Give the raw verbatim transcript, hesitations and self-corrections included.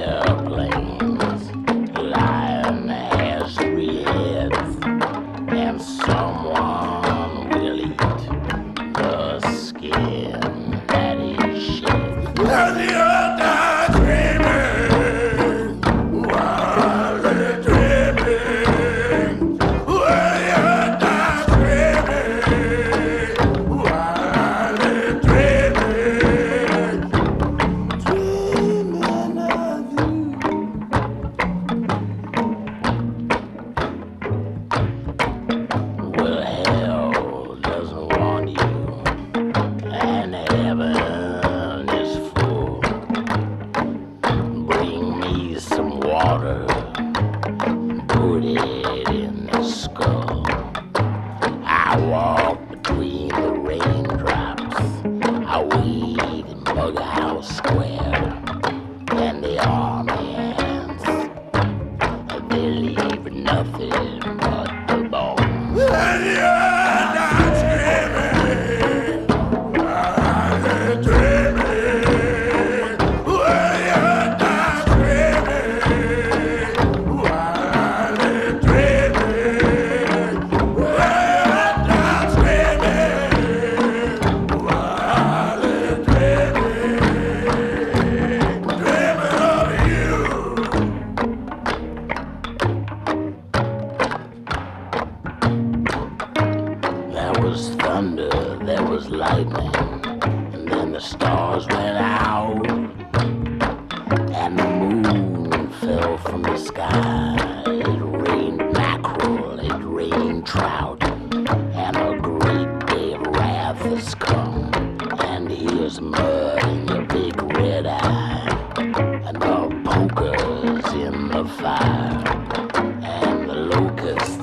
airplanes. Lion has three heads, and someone will eat the skin that is shed. And the earth dies dreaming while they're dreaming. Well, the earth dies dreaming while they're dreaming. Dreaming of you. Well, hell doesn't want you, and heaven is full. Bring me some water, put it in the skull. I walk between the raindrops. I wait in Bug House Square, and the army ants, they leave nothing but the bones. And the earth dies screaming while they're dreaming. Well, the earth dies screaming while they're dreaming. Well, the earth dies screaming while they're dreaming. Dreaming of you. There was thunder, there was lightning, and then the stars went out, and the moon fell from the sky. It rained mackerel, it rained trout, and a great day of wrath has come. And here's mud in your big red eye, and the poker's in the fire, and the locusts